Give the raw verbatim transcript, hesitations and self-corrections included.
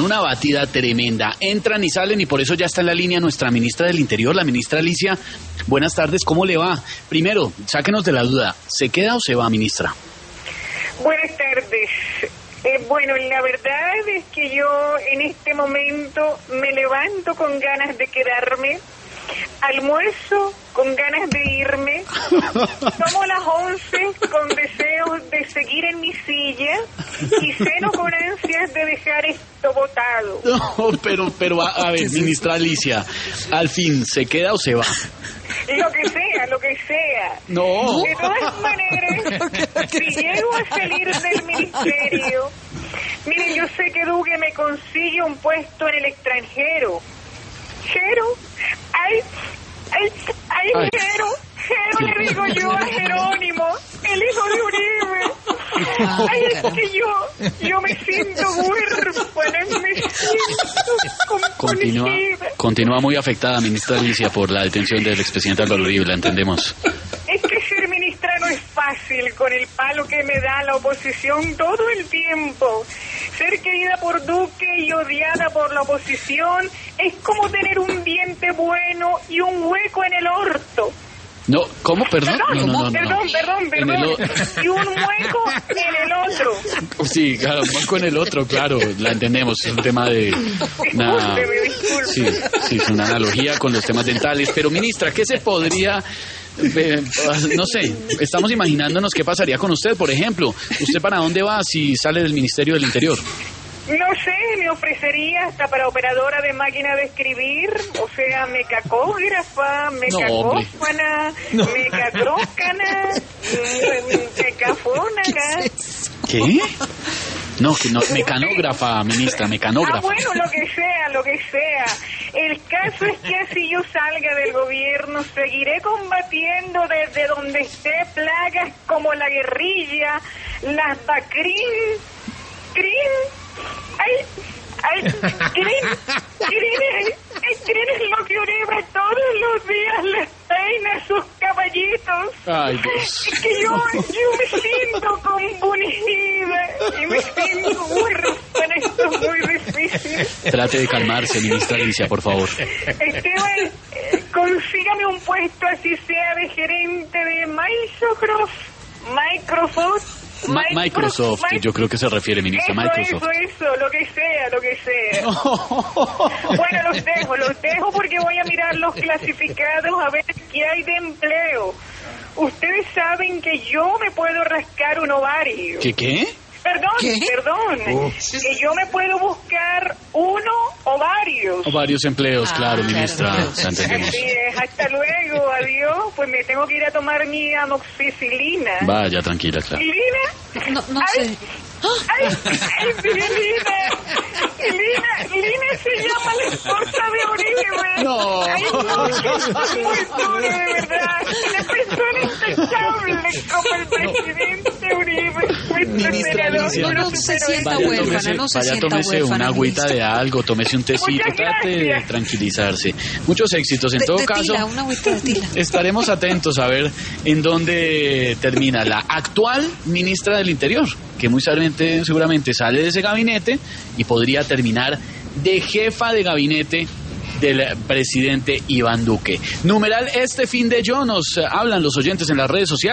una batida tremenda. Entran y salen y por eso ya está en la línea nuestra ministra del Interior, la ministra Alicia. Buenas tardes, ¿cómo le va? Primero, sáquenos de la duda, ¿se queda o se va, ministra? Buenas tardes. Eh, bueno, la verdad es que yo en este momento me levanto con ganas de quedarme, almuerzo con ganas de irme, tomo las once con deseos de seguir en mi silla y ceno con ansias de dejar esto botado. No, pero, pero a, a ver, ministra Alicia, al fin, ¿se queda o se va? Lo que sea, lo que sea. No. De todas maneras, si llego a salir del ministerio, miren, yo sé que Duque me consigue un puesto en el extranjero. Jero, ay, ay, ay, Ay. Jero, Jero le digo yo a Jerónimo, el hijo de Uribe. Ay, es que yo, yo me siento huérfana, me siento Continúa, comprometida. continúa muy afectada, ministra Alicia, por la detención del expresidente Álvaro Uribe, la entendemos. Es que ser ministra no es fácil con el palo que me da la oposición todo el tiempo. Ser querida por Duque y odiada por la oposición es como tener un diente bueno y un hueco en el orto. No, ¿cómo? Perdón. Perdón, No, no, no, no. perdón, perdón, En perdón. el o- Y un hueco en el otro. Sí, claro, más con el otro, claro, la entendemos, es un tema de una, Discúlpeme, discúlpeme. sí, sí, es una analogía con los temas dentales, pero ministra, ¿qué se podría, eh, no sé, estamos imaginándonos qué pasaría con usted, por ejemplo, ¿usted para dónde va si sale del Ministerio del Interior? No sé, me ofrecería hasta para operadora de máquina de escribir, o sea, mecacógrafa, mecacófana, mecatrócana, mm, mecafónaga. ¿Qué? No, que no, mecanógrafa, ministra, Ah, mecanógrafa. bueno, lo que sea, lo que sea. El caso es que así yo salga del gobierno, seguiré combatiendo desde donde esté plagas como la guerrilla, las Bacrin, Crin, ay, ay, Crin, Crin, ay, Crin es lo que Uribe todos los días les peina sus caballitos. Ay, Dios. Es que yo, yo me siento confundida y me siento huérfana, esto es muy difícil. Trate de calmarse, ministra Alicia, por favor. Esteban, eh, consígame un puesto así sea de gerente de Microsoft, Microsoft, Ma- Microsoft, Mi- yo creo que se refiere, ministra, eso, Microsoft. eso, eso, lo que sea, lo que sea. Bueno, los dejo, los dejo porque voy a mirar los clasificados a ver qué hay de empleo. Ustedes saben que yo me puedo rascar un ovario. ¿Qué, qué? Perdón, ¿Qué? perdón. Oh. Que yo me puedo buscar uno o varios. O varios empleos, Ah, claro, claro. ministra, la entendemos. Así es, hasta luego, adiós. Pues me tengo que ir a tomar mi amoxicilina. Vaya, tranquila, claro. ¿Lina? No, no Ay, sé. Ay, ay, sí, Lina. Lina, Lina se llama la esposa de Uribe. No. Ay, no, es muy duro, de verdad. Una persona intachable como el presidente Uribe. Nuestro Ministra senador, Alicia. yo No, lo no se supero. sienta Vaya, huérfana, tómese, no se vaya, sienta tómese huérfana, una agüita ministra. de algo, tómese un tecito, Muchas trate de gracias. tranquilizarse. Muchos éxitos. En De- todo de caso, tila, una agüita de tila. estaremos atentos a ver en dónde termina la actual ministra del Interior, que muy seguramente, seguramente sale de ese gabinete y podría terminar de jefa de gabinete del presidente Iván Duque. Numeral este fin de yo, nos eh, hablan los oyentes en las redes sociales.